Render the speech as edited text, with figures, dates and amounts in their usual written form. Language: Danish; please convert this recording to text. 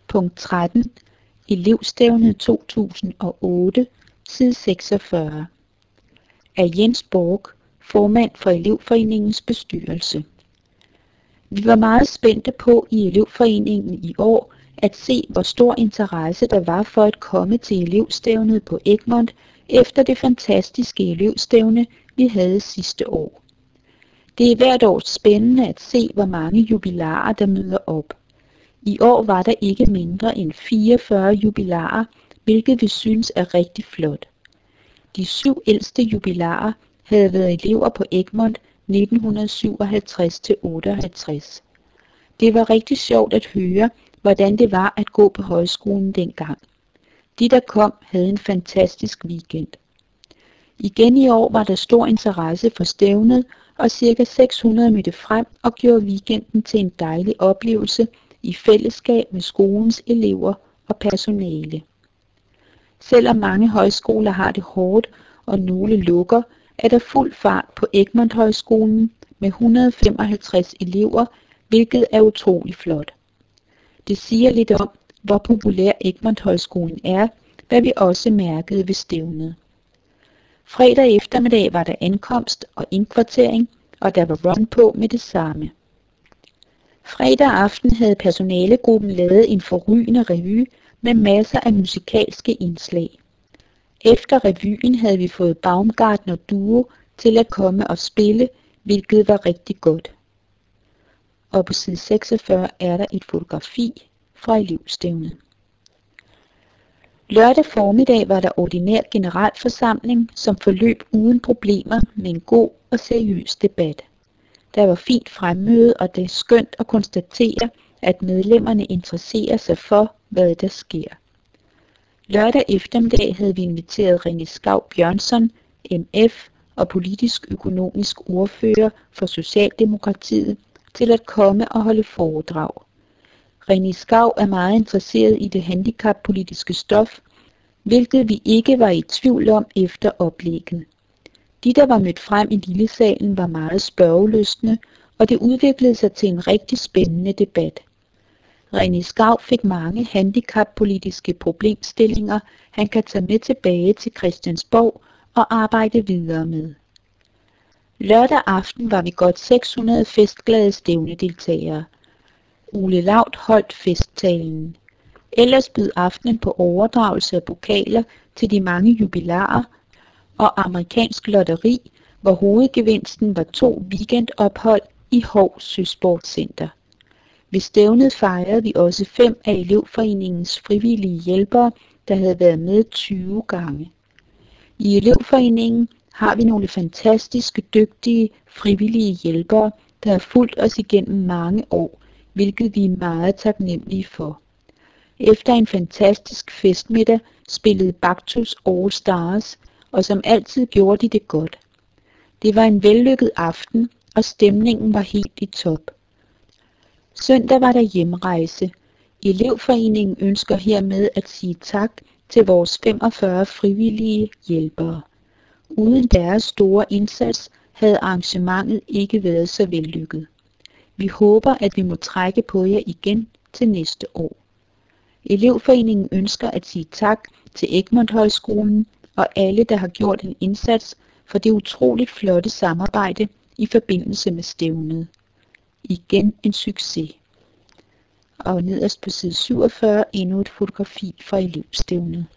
Punkt 13. Elevstævnet 2008, side 46. Af Jens Borg, formand for elevforeningens bestyrelse. Vi var meget spændte på i elevforeningen i år at se, hvor stor interesse der var for at komme til elevstævnet på Egmont efter det fantastiske elevstævne, vi havde sidste år. Det er hvert år spændende at se, hvor mange jubilarer der møder op. I år var der ikke mindre end 44 jubilarer, hvilket vi synes er rigtig flot. De 7 ældste jubilarer havde været elever på Egmont 1957-58. Det var rigtig sjovt at høre, hvordan det var at gå på højskolen dengang. De der kom havde en fantastisk weekend. Igen i år var der stor interesse for stævnet, og ca. 600 mødte frem og gjorde weekenden til en dejlig oplevelse i fællesskab med skolens elever og personale. Selvom mange højskoler har det hårdt, og nogle lukker, er der fuld fart på Egmont Højskolen med 155 elever, hvilket er utrolig flot. Det siger lidt om, hvor populær Egmont Højskolen er, hvad vi også mærkede ved stævnet. Fredag eftermiddag var der ankomst og indkvartering, og der var run på med det samme. Fredag aften havde personalegruppen lavet en forrygende revy med masser af musikalske indslag. Efter revyen havde vi fået Baumgartner Duo til at komme og spille, hvilket var rigtig godt. Og på side 46 er der et fotografi fra elevstævnet. Lørdag formiddag var der ordinær generalforsamling, som forløb uden problemer med en god og seriøs debat. Der var fint fremmøde, og det er skønt at konstatere, at medlemmerne interesserer sig for, hvad der sker. Lørdag eftermiddag havde vi inviteret René Skau Bjørnsson, MF og politisk-økonomisk ordfører for Socialdemokratiet, til at komme og holde foredrag. René Skau er meget interesseret i det handicappolitiske stof, hvilket vi ikke var i tvivl om efter oplægget. De, der var mødt frem i lillesalen, var meget spørgelystne, og det udviklede sig til en rigtig spændende debat. René Skau fik mange handicappolitiske problemstillinger, han kan tage med tilbage til Christiansborg og arbejde videre med. Lørdag aften var vi godt 600 festglade stævnedeltagere. Ole Laut holdt festtalen. Ellers bød aftenen på overdragelse af pokaler til de mange jubilarer og amerikansk lotteri, hvor hovedgevinsten var 2 weekendophold i Hov Søsportscenter. Ved stævnet fejrede vi også 5 af elevforeningens frivillige hjælpere, der havde været med 20 gange. I elevforeningen har vi nogle fantastiske, dygtige, frivillige hjælpere, der har fulgt os igennem mange år, hvilket vi er meget taknemmelige for. Efter en fantastisk festmiddag spillede Baktus All Stars, og som altid gjorde de det godt. Det var en vellykket aften, og stemningen var helt i top. Søndag var der hjemrejse. Elevforeningen ønsker hermed at sige tak til vores 45 frivillige hjælpere. Uden deres store indsats havde arrangementet ikke været så vellykket. Vi håber, at vi må trække på jer igen til næste år. Elevforeningen ønsker at sige tak til Egmont Højskolen og alle, der har gjort en indsats for det utroligt flotte samarbejde i forbindelse med stævnet. Igen en succes. Og nederst på side 47 endnu et fotografi fra elevstævnet.